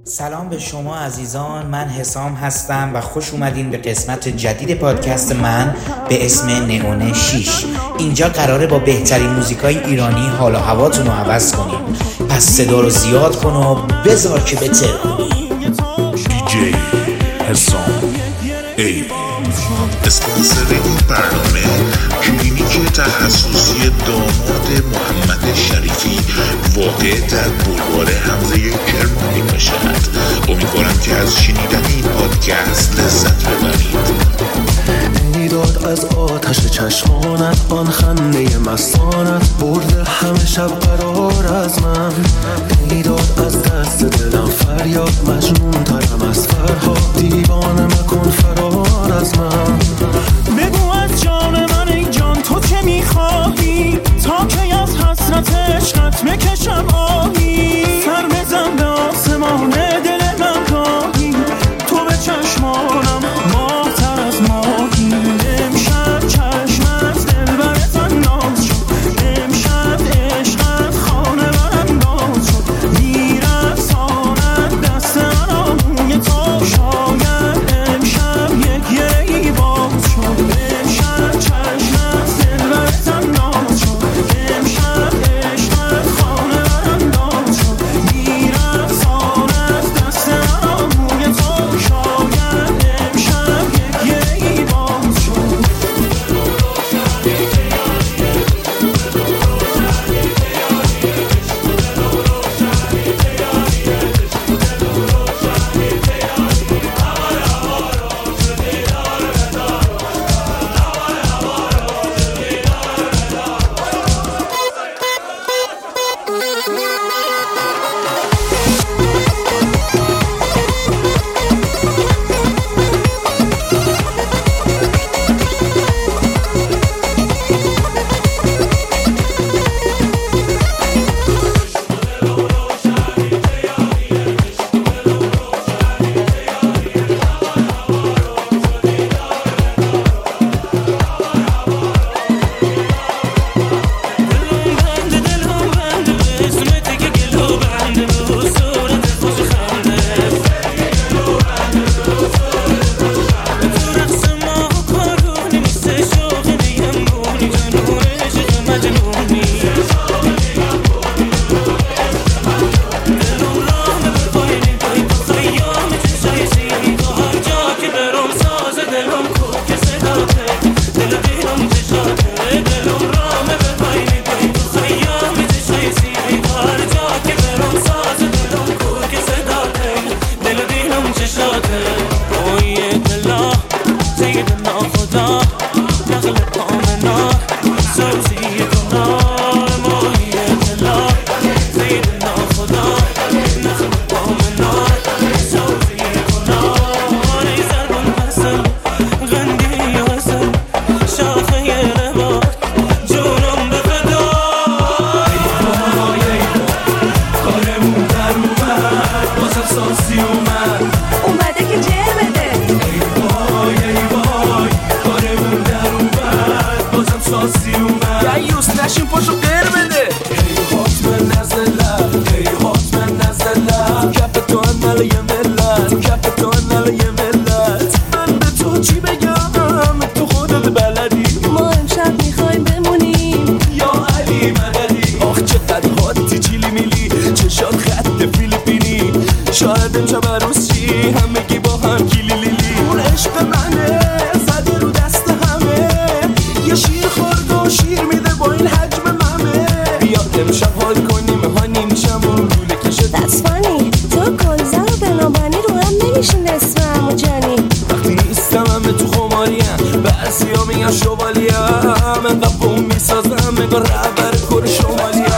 سلام به شما عزیزان، من حسام هستم و خوش اومدین به قسمت جدید پادکست من به اسم نئون 6. اینجا قراره با بهترین موزیکای ایرانی حال و هواتون رو عوض کنیم، پس صدا رو زیاد کن و بذار که بتر کنی. دیجی حسام ای اسپانسر این برنامه کلینیک تخصصی داماد محمد شریفی واقع در بلوار حمزه کرمانی باشد. امیدوارم که از شنیدن این پادکست لذت ببرید. ای داد از آتش چشمانت، آن خنده مستانت برده همه شب قرار از من. ای داد از دست دلم فریاد، مجنون ترم از فرهاد، دیوانه مکن فرار از من. بگو از جان من ای جان تو که میخواهی، تا که از حسرت عشقت بکشم آهی. سر بزن به آسمان دل من گاهی، تو به چشمانم ماه‌تر از ماهی. امشب چشم از دلبرت انداز شد، امشب عشقت خانه برانداز شد. میرساند دست من آموی تو، شاید امشب یک یهی باز شد. امشب چشم از دلبرت انداز شد، امشب عشقت خانه برانداز شد. میرساند دست من آموی تو، شاید امشب یک یهی باز شد. شاید امشب عروس چی همگی با هم کلیلیلی. اون عشق منه زده رو دست همه، یه شیر خورد و شیر میده با این حجم ممه. بیا امشب حال کنیم هانی میشم و روله کشه. That's funny تو گلزن و بنابنی رو هم نمیشون اسمم و جانی. وقتی نیستم همه تو خماریم، بعضی ها میگن شوالیم، انقدر بوم میسازم انگار رهبر کور شمالیم.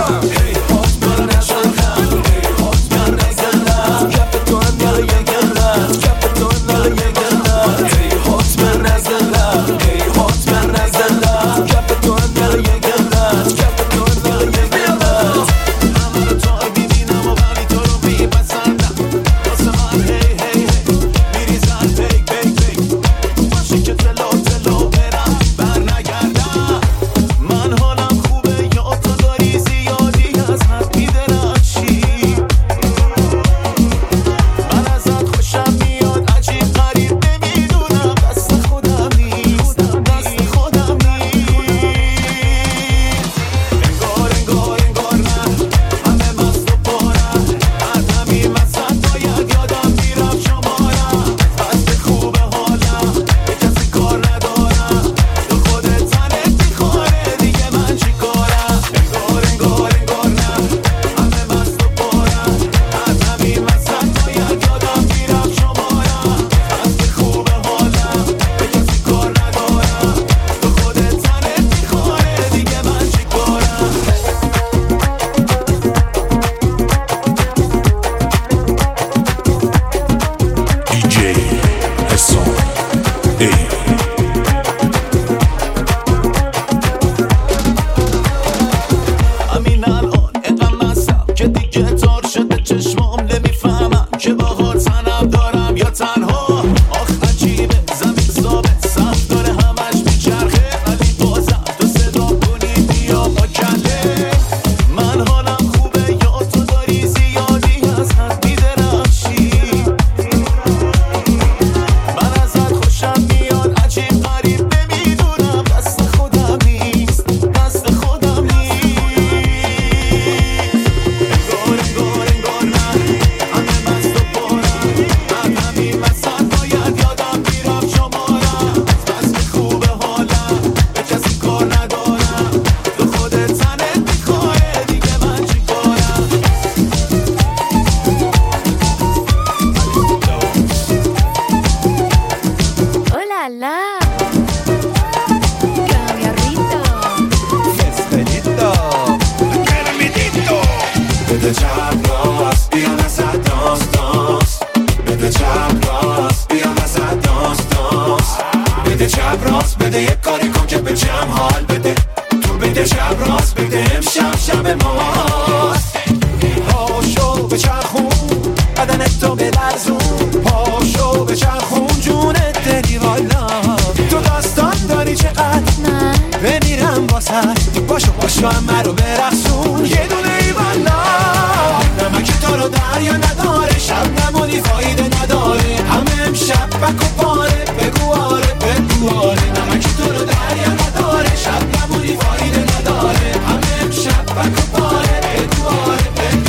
بده چپ راست بیا وسط داست داست بده چپ راست بیا وسط داست داست بده چپ راست بده یک کاری کن که به جمع حال بده تو بده چپ راست بده امشب شب ماست پاشو به چرخون بدنت تو بلرزون پاشو به چرخون جونت دلی والا تو داستان داری چقدر بمیرم واسه باشو همه رو برقصون یه دونه ای والا نمک تو رو دریا نداره شب نمونی فایده نداره همه امشب بک و پاره بگو آره نمک تو رو دریا نداره شب نمونی فایده نداره همه امشب بک و پاره بگو آره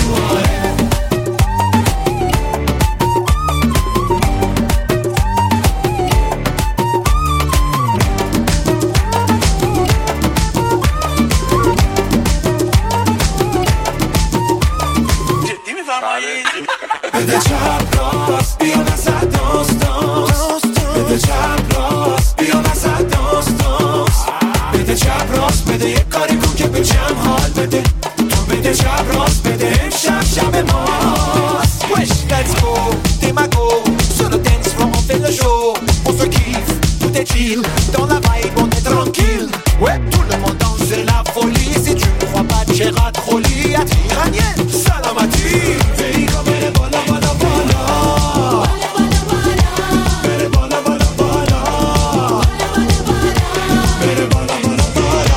بده چپ راست بیا وسط داست داست بده چپ راست بیا وسط داست داست بده چپ راست بده یک کاری کن که به جمع حال بده تو بده چپ راست بده امشب شب ماست Wesh, let's go, Dimago Sur le dance floor on fait le show On se kiffe, tout est chill Dans la vibe on est tranquille Ouais, tout le monde danse, c'est la folie Si tu ne crois pas, tu iras troller Attire Aniel, salamati Ferigo, bere bola bola bola Bere bola bola bola Bere bola bola bola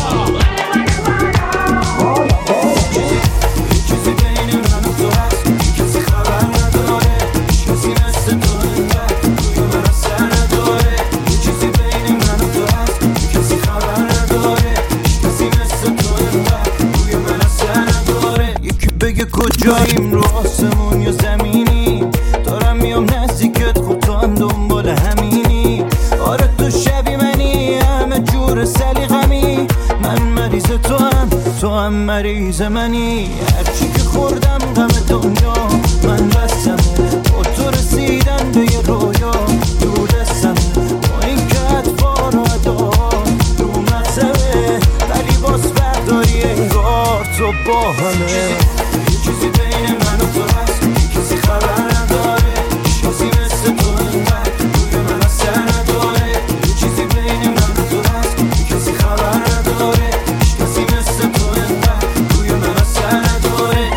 چیزی بین من و تو هست کسی خبر نداره کسی مثل تو اینقدر روی من اثر نداره چیزی بین من و تو هست کسی خبر نداره کسی مثل تو اینقدر روی من اثر نداره یکی بگه کجاییم رو آسمون یا زمینی دارم میام نزدیکت خب تو هم دنبال همینی آره تو شبی منی همه جور سلیقمی من مریض تو هم مریض منی هرچی که خوردم غم دنیا من بستمه با تو رسیدن به یه رویا دور دستمه با این که اطفار و ادار رو مذهبه ولی باز برداری انگار تو با همه چیزی بین من و تو هست کسی خبر نداره کسی مثل تو اینقدر روی من اثر نداره چیزی بین من و تو هست کسی خبر نداره کسی مثل تو اینقدر روی من اثر نداره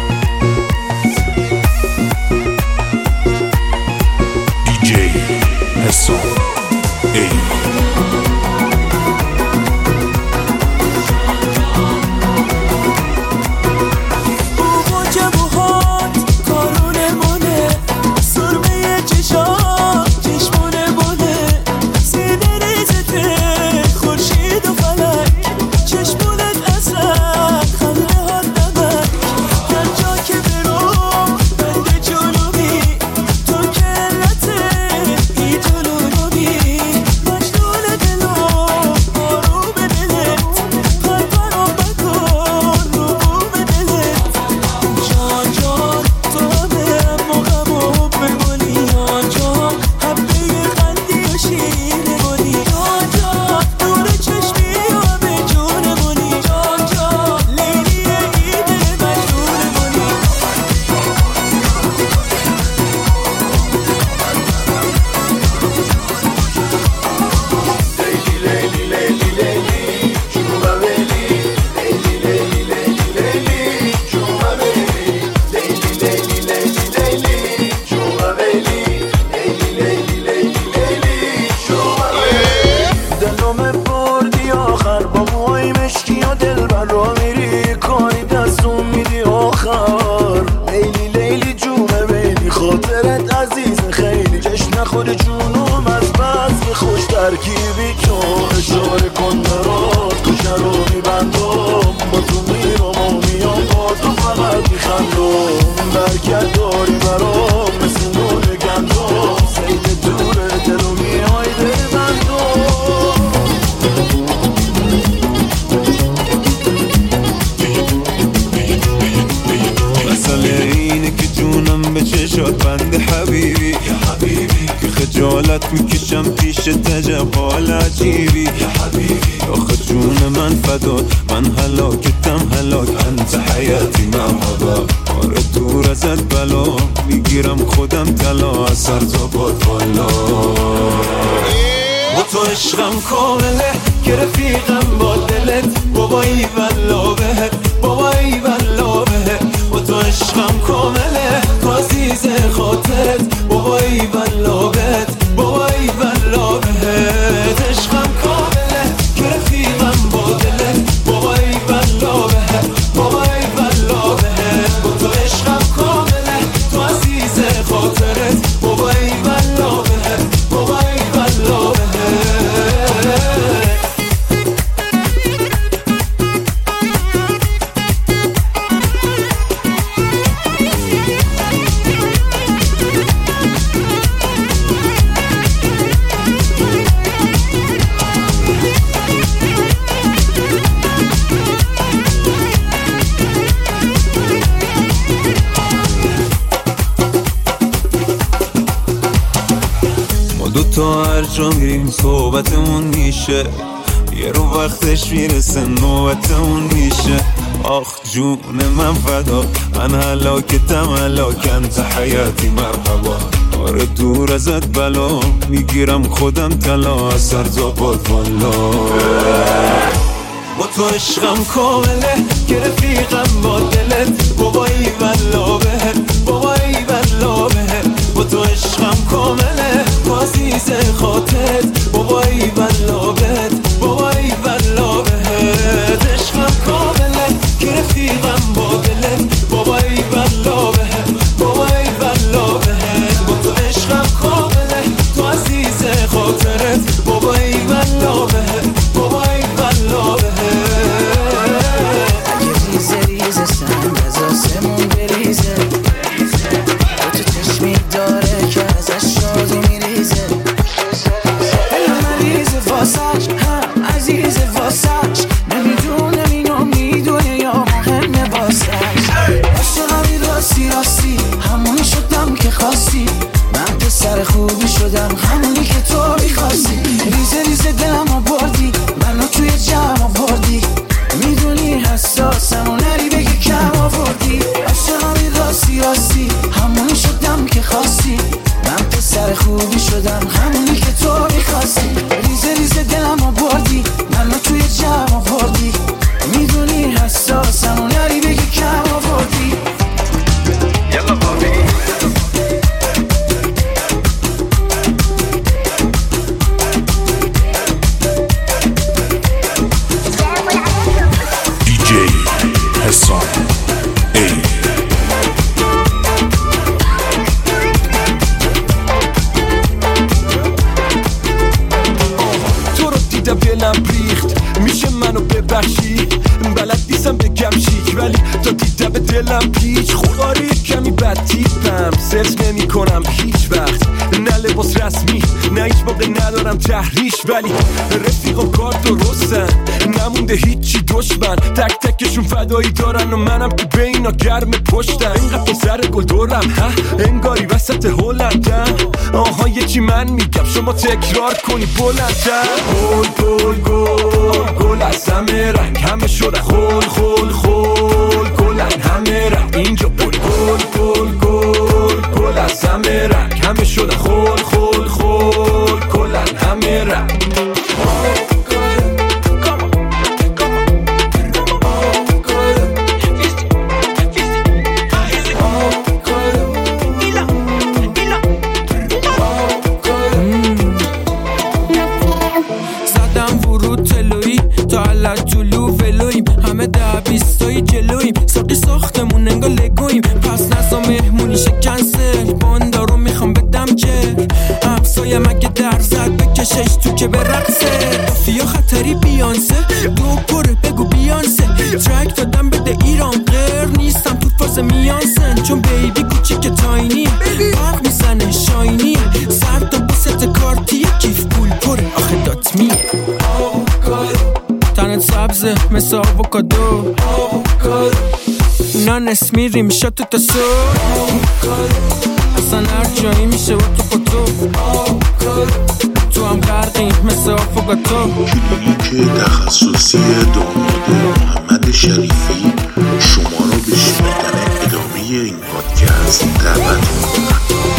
DJ حسام ای خود جونم از بس که خوش ترکیبی تو اشاره کن برات کشه رو میبندم با تو میرم و میام با تو فقط میخندم برکت داری برام مثل نور گندم سید دوره دلو میای ببندم مسئله اینه که جونم به چشات بند حبیبی که خجالت خجالت میکشم پیش تجب حال عجیبی آخه جون من فدا من هلاکتم هلاک انت حیاتی مرحبا آره دور ازت بلا میگیرم خودم طلا از سر تا پات والا با تو عشقم کامله که رفیقم با دلت بابایی والله بهت بابایی والله بهت با تو عشقم کامله تو عزیز خاطرت بابایی والله بهت بابایی والله بهت عشقم کامله که رفیقم با دلت بابایی والله بهت بابایی والله بهت با تو عشقم کامله تو عزیز خاطرت بابایی والله بهت بابایی والله بهت تا هر جا میریم صحبتمون میشه یه رو وقتش میرسه نوبتمون میشه آخ جون من فدا من هلاکتم هلاک انت حیاتی مرحبا آره دور ازت بلا میگیرم خودم طلا از سر تا پات والا با تو عشقم کامله که رفیقم با دلت بابایی والله بهت بابایی والله بهت با تو عشقم کامله تو عزیز خاطرت بابایی والله بهت بابایی والله بهت عشقم کامله که رفیقم با دلت بابایی والله بهت بابایی والله بهت با تو عشقم کامله تو عزیز خاطرت بابایی والله بهت بابایی والله بهت ریزه ریزه سنگ از آسمون بریزه تو چشمی داره که ازش شادی میریزه دلم مریضه واسش هم عزیزه واسش نمیدونم اینو میدونه یا مهمه واسش عاشقمی راستی راستی همونی شدم که خواستی من پسر خوبی شدم همونی که تو میخواستی ریزه ریزه دلمو بردی منو توی جمع آوردی میدونی حساسم و نری بگی کم آوردی عاشقمی راستی راستی همونی شدم که خواستی من پسر خوبی شدم همونی که تو میخواستی ریزه ریزه دلمو بردی منو توی جمع آوردی میدونی حساسم و نری بگی کم آوردی یلا بابی حسام ای تو رو دیدم دلم ریخت میشه منو ببخشی بلد نیستم بگم شیک ولی تا دیدم به دلم پیچ خواره کمی بد تیپم سرچ نمی کنم هیچ وقت نه لباس رسمی نه هیچ موقع ندارم تحریش ولی رفیقم کار درستن نمونده هیچی دشمن تک تکشون فدایی دارن و منم تو بینا گرم پشتم اینقدر پسر گل دورم انگاری وسط هلندم آها یکی من میگم شما تکرار کنی بلندم گل گل گل گل از همه رنگ همه شدن خول خول خول گلن همه رنگ اینجا بول گل گل گل گل از همه رنگ همه شدن خول خول خول گلن همه رنگ زدم ورود تلویی تا علت جلو ولویم همه 10-20 جلویم ساقی ساختمون انگار لگویم پس نزا مهمونی کنسل باندارو میخوام بدم جل همسایه مگه در زد بکشش تو که برقصه دافیا خطری بیانسه دو پره بگو بیانسه ترک دادم بده ایران غیر نیستم تو فاز میانسن چون بیبی کوچیک تاینی برق میزنه شاینی سر تا باست کارتی کیف پول پره آخه دات میه تنت سبزه مثل آووکادو نانس میریم شاتو تا صبح اصلا هر جایی میشه و تو تو هم غرقی مثل آفوگاتو. کلینیک تخصصی داماد محمد شریفی شما رو به شنیدن ادامه این پادکست دعوت می‌کنم.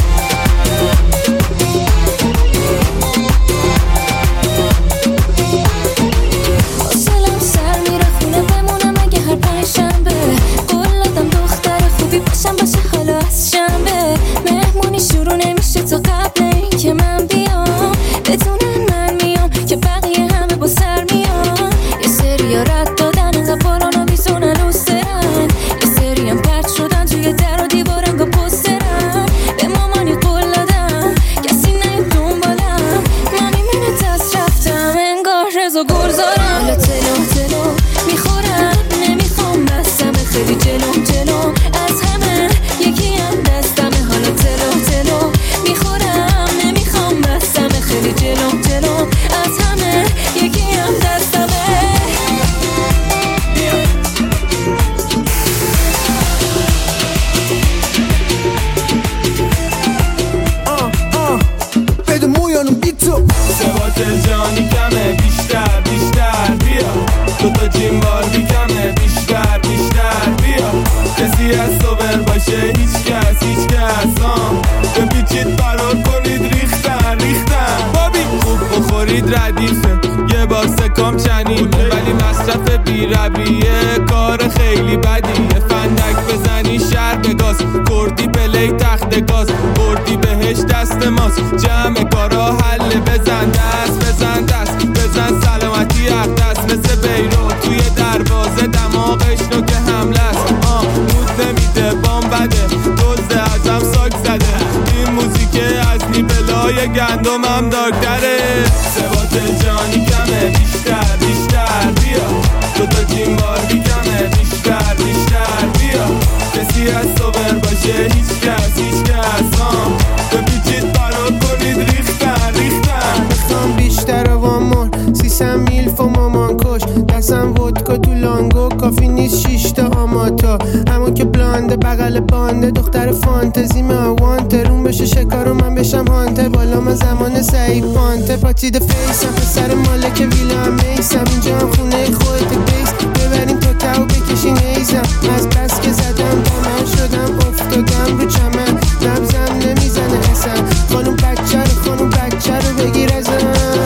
حوصله‌ام سر میره خونه بمونم اگه هر پنجشنبه قول دادم دختر خوبی باشم باشه حالا از شنبه مهمونی شروع نمیشه تا قبل اینکه من بیام بدونن من میام که بقیه همه با سر میان یه سری ها رد دادن انقدر بارانا بیزونن لوسترن یه سری هم پرد شدن توی در و دیوار انگاه پسترن به مامانی قول دادم کسی نیاد دنبالم من میمونه دست رفتم انگار رضا گلزارم حالا تلو میخورم نمیخوام بستمه خیلی جلو از همه یکی هم دستمه حالا تلو میخورم نمیخوام بستمه خیلی جلو از همه یکی هم دستمه بده مویانو بی تو ثبات جانی کمه بیشتر بیا دوتا جیم بار بیکمه بیشتر بیا کسی از صبر باشه هیچ کس بپیچید فرار کنید ریختن بابی خوب بخورید ردیفه یه بار سکام چنین ولی مصرف بی رویه کار خیلی بدیه فندک بزنی شهر بگاز کردی پلی تخت گاز بردی بهش دست ماست جمع کارا حل بزن سلامتی اقدس مثل بیرو توی دروازه دماغش نوک حمله است مود نمیده بام بده دزده ازم ساک زده این موزیک از نیبلای گندمم دارکتره ثبات جانی کمه بیشتر بیا دوتا جیم بار بیکمه بیشتر بیا کسی از صبر باشه هیچ کس بپیچید فرار کنید ریختن میخوام بیشتر وامون 300 میلف و مامان کش دستم ودکا تو لانگو کافی نیست 6 تا آماتا همون که بلانده بغل بانده دختر فانتزی وانته روم بشه شکار و من بشم هانتر بالا من زمان سعید پانتر پاچیده فیسم پسر مالک ویلا هم میسم اینجا هم خونه خودت بیس ببرین تو تاو بکشین ایزم از بس که زدم با من شدم افتادم رو چمن نبزم نمیزنه اصلا خانوم بچه رو بگیر ازم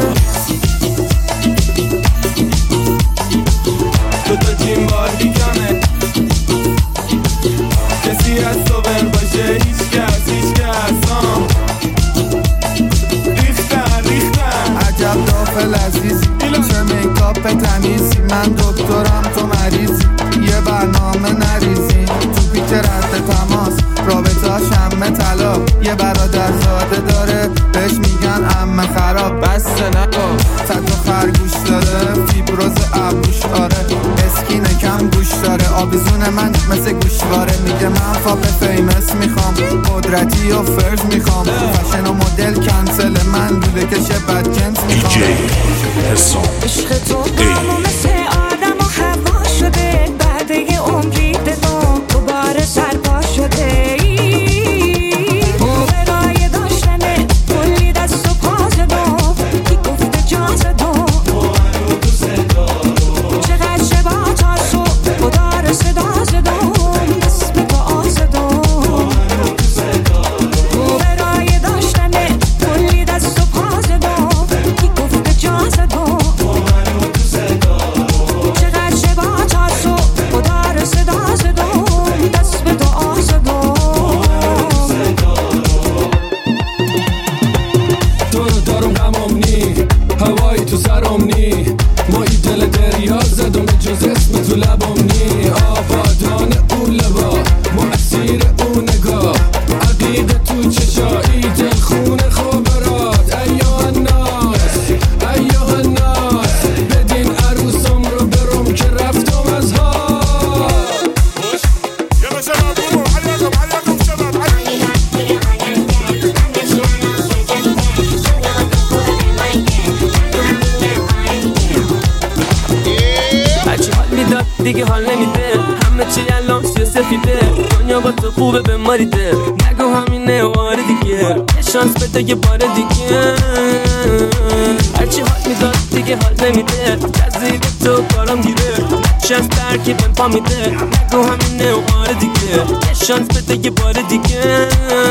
دوتا جیم بار بیکمه کسی از صبر باشه هیچ کس ریختن عجب دافل عزیزی چه میکاپ تمیزی من دکترم تو مریضی یه برنامه نریزی تو پیک رد تماس رابطه شمه طلا یه برادر زاده داره بهش میگن عمه خراب بسته نکن صد و خرگوش داره فیبروز ابروش آره اسکینه کم گوش داره آبیزون من مثل گوشواره میگه من فاپ فیمس میخوام قدرتی و فرز میخوام فشن و مدل کنسل من لوله کشه بدجنس میخوام عشق تو قامو مثل آدم و هوا شده بعد یه عمری دادم دوباره سرپا شده برای داشتنه کلی دست و پا زدم کی گفته جا زدم چقدر شبات هستو خدا رو صدا زدم دست به دعا زدم برای داشتنه کلی دست و پا زدم کی گفته جا زدم چقدر شبات هستو خدا رو صدا زدم دست به دعا زدم تو رو دارم غمم نی هوایی تو سرم نی ما ای دل دریا زدم به جز اسم تو لبم نی آبادان او لبا ما اسیر او نگاه عقیده تو چشایی دل خونه خبرات ایاه الناس بدین عروسم رو برم که رفتم از ها يلا شباب قوموا عليكم شباب هرچی حال میداد دیگه حال نمیده همه چی الان سفیده دنیا با تو خوبه به ماریده نگو همینه بار دیگه شانس بده یه بار دیگه هرچی حال میداد دیگه حال نمیده جذیب تو کارم گیره شانس ترکیبم پا میده نگو همینه بار دیگه شانس بده یه بار دیگه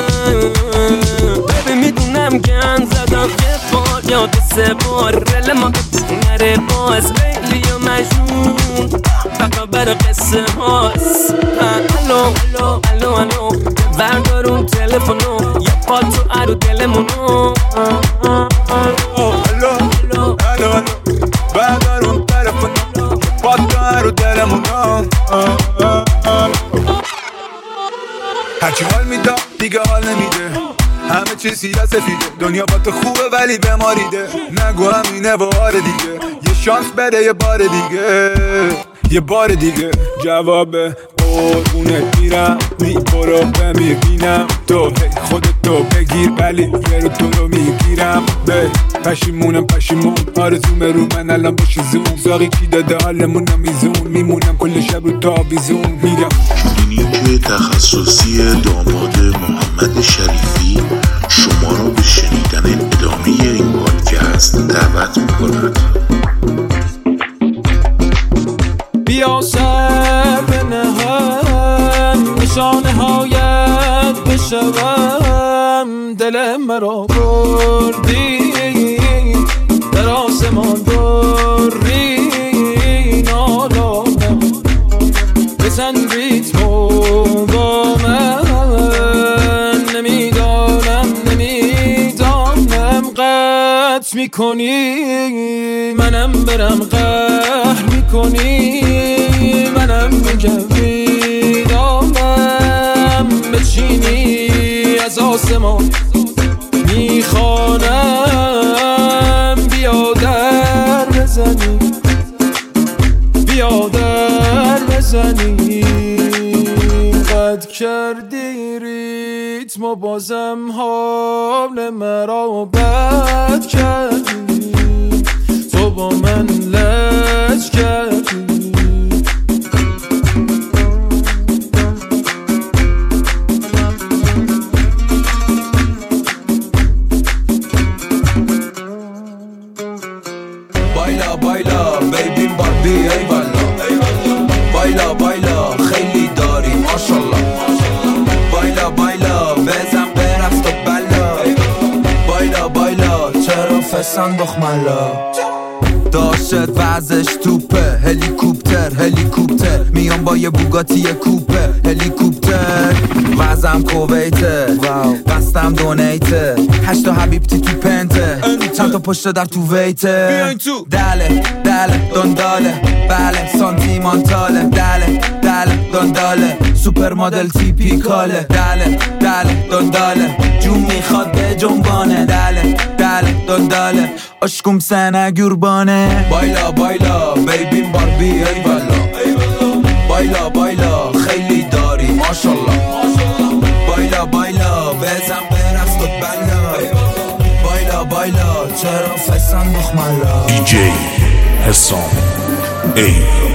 ببین میدونم گن زدم یه بار یا دو سه بار رل ما نره باز لیلی و مجنون فقط برای قصه هاست الو الو الو الو بردارون تلفونو یه پا تو ارو دلمونو الو الو الو بردارون تلفونو یه پا تو ارو دلمونو هرچی حال میده دیگه حال نمیده همه چی سیره سفیده دنیا با تو خوبه ولی بماریده نگو همینه بار دیگه یه شانس بده یه بار دیگه یه بار دیگه جواب قربونت میرم میبرو بمیبینم تو خودتو بگیر ولی یه رو تو رو میگیرم به پشیمون آرزوم رو من الان باشی زون زاقی کی داده حالمونم میزون میمونم کل شب رو تابیزون میگم کلینیک تخصصی داماد محمد شریفی شما را به شنیدن ادامه این پادکست دعوت می‌کند. بیا سر بنهم نشانه هایت بشوم دل مرا بردی در آسمان بری نالانم بزن ریتمو با من نمیدانم قطع میکنی منم برم قهر میکنی منم میگم میدانم بچینی از آسمان میخوانم بیا در بزنی بیا در بزنی قد کردی ریتم و بازم حال مرا بد کردی تو با من لج کردی بایلا بایلا بیبی باربی ای والا بایلا بایلا خیلی داری ماشالله بایلا بایلا بزن برفت و بلا بایلا بایلا چرا فسان بخملا داشت وزش توپه هلیکوپتر میام با یه بوگاتی کوپه هلیکوپتر وزم کویته قصدم دونیته 8 حبیبتی تو پنته چند تا پشت در تو ویته دله دنداله بله سانتیمانتاله دله دنداله سوپر مدل تیپیکاله دله دنداله جون میخواد به جنبانه دله دنداله عشقم سنه گربانه بایلا بایلا بیبی باربی ای والا بایلا بایلا خیلی داری ماشالله بایلا بایلا بزن برفت و بلا بایلا بایلا چرا فسان بخملا دیجی حسام ای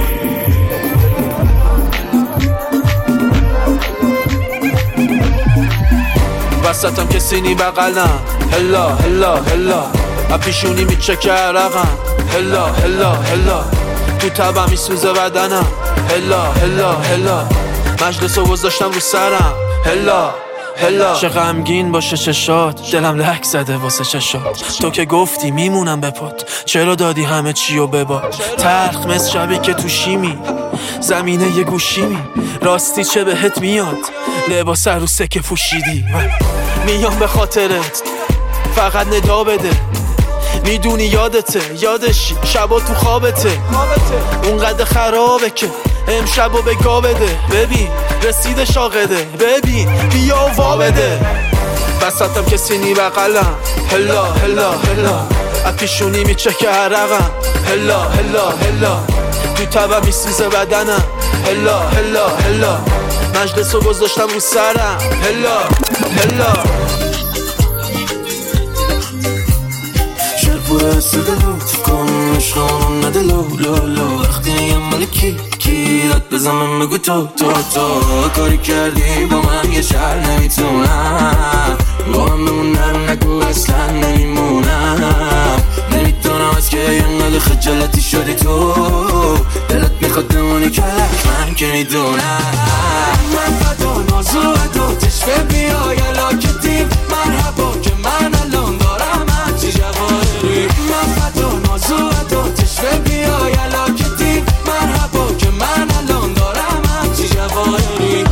وسطم کسی نی بغلم هلا هلا هلا اپیشونی میچکه عرقم هلا هلا هلا تو تبم میسوزه بدنم هلا هلا هلا مجلسو گذاشتم رو سرم هلا هلا چه غمگین باشه چشات دلم لک زده واسه چشات تو که گفتی میمونم به پات چرا دادی همه چیو بباد تلخ مثل شبی که تو شیمی زمینه یه گوشیمی راستی چه بهت میاد لباس عروسه که پوشیدی میام به خاطرت فقط ندا بده میدونی یادشی شبا تو خوابته اونقدر خرابه که امشبو به گا بده ببین رسید شاقده ببین بیا وا بده وسطم کسی نی بغلم هلا هلا هلا اپیشونی میچکه عرقم هلا هلا هلا تو تبم میسوزه بدنم هلا هلا هلا مجلسو گذاشتم رو سرم هلا هلا شرپوره سدلو تکن عشقانون نده لو وقتی یه ملکی کیرت بزنم بگو تو کاری کردی با من یه شهر نمیتونم خجالتی شدی تو، دلت میخواد بمونی کلک من که میدونم. من فدا نازو ادو تشفه بیا یلا که دیم مرحبا که من الان دارم هرچی جواهری. من فدا نازو ادو تشفه بیا یلا که دیم مرحبا که من الان دارم هرچی جواهری.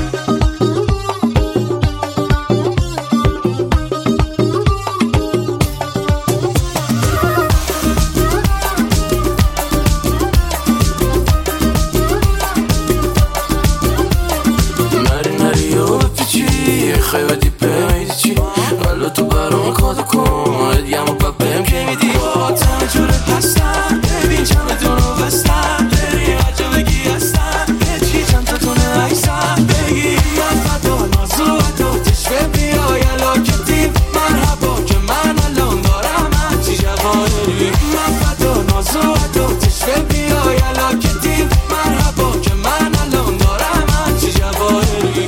خیلی دیپه چی قلو تو برام کادو کن ادیم و ببیم که میدی با تمه جوره پستن ببین چمدونو بستن بری عجا بگی هستن به چی چند تا تونه ایسن بگی. من فدا نازو ادو تشفه بیا یلا که دیم مرحبا که من الان دارم هرچی جواهری. من فدا نازو ادو تشفه بیا یلا که دیم مرحبا که من الان دارم هرچی جواهری.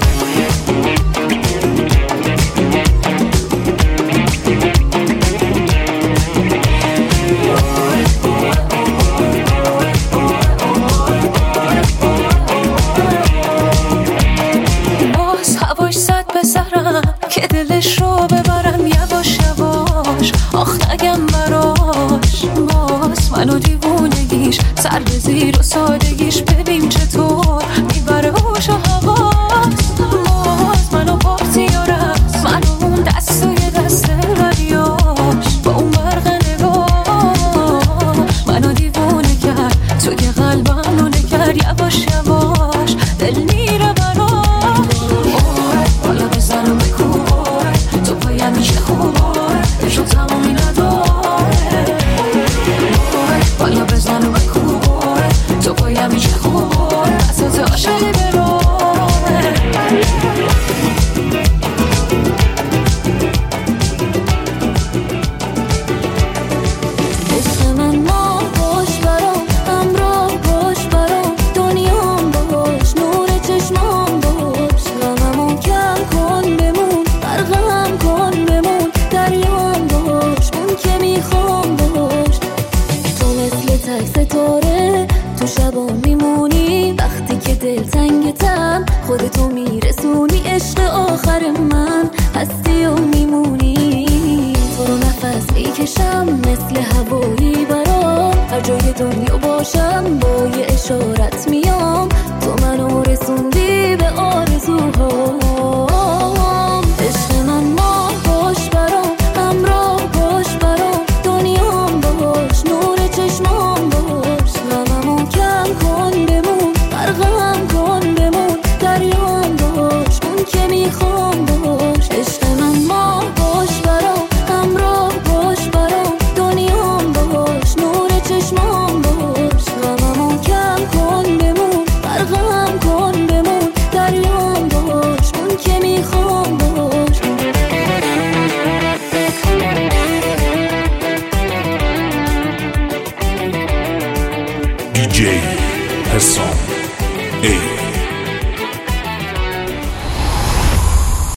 که دلش رو ببرم یواش یواش آخ نگم براش. باز منو دیوونگیش سر به زیر و سادگیش ببین چطور میبره هوش و حواس. باز منو پارتی و رقص منو اون دستوی دست ولیاش با اون برق نگاه منو دیوونه کرد توی قلبم رو نکرد یواش یواش دل میره براش. بالا بزن و بکوباره تو پایم میشه خوباره عشق تمومی نداره. بالا بزن و بکوباره تو پایم میشه خوباره اساس عاشقی براره. خودتو میرسونی عشق آخر من هستی و میمونی. تو رو نفس میکشم مثل هوایی برام هر جای دنیا باشم با یه اشارت میام. تو منو رسوندی به آرزوهام. عشق من ماه باش برام همراه باش برام دنیام باش نور چشمام باش. غممو کم کن بمون غرقم کن بمون دریام باش اون که میخوام باش. عشق من ماه باش برام همراه باش برام دنیام باش نور چشمام باش. غممو کم کن بمون غرقم کن بمون دریام باش اون که میخوام باش. DJ حسام